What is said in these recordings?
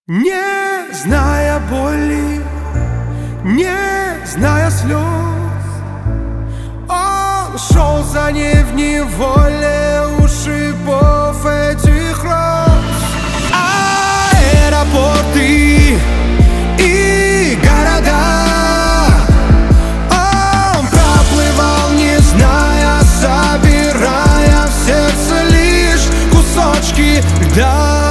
Не зная боли, не зная слез, он шел за ней в неволе у шипов этих роз. Аэропорты и города он проплывал, не зная, собирая в сердце лишь кусочки льда.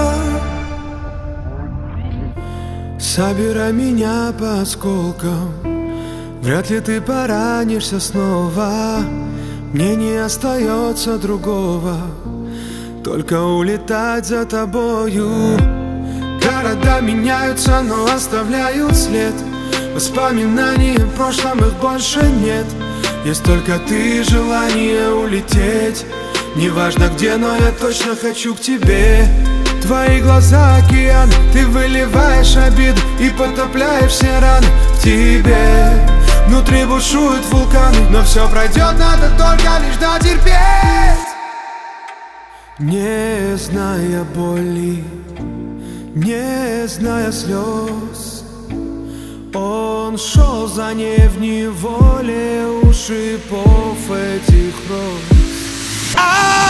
Собирай меня по осколкам, вряд ли ты поранишься снова. Мне не остается другого, только улетать за тобою. Города меняются, но оставляют след. Воспоминаний в прошлом, их больше нет. Есть только ты, желание улететь. Неважно где, но я точно хочу к тебе. Твои глаза океан, ты выливаешь обиду и потопляешь все раны в тебе. Внутри бушуют вулканы, но все пройдет, надо только лишь дотерпеть. Не зная боли, не зная слез, он шел за ней в неволе у шипов этих роз.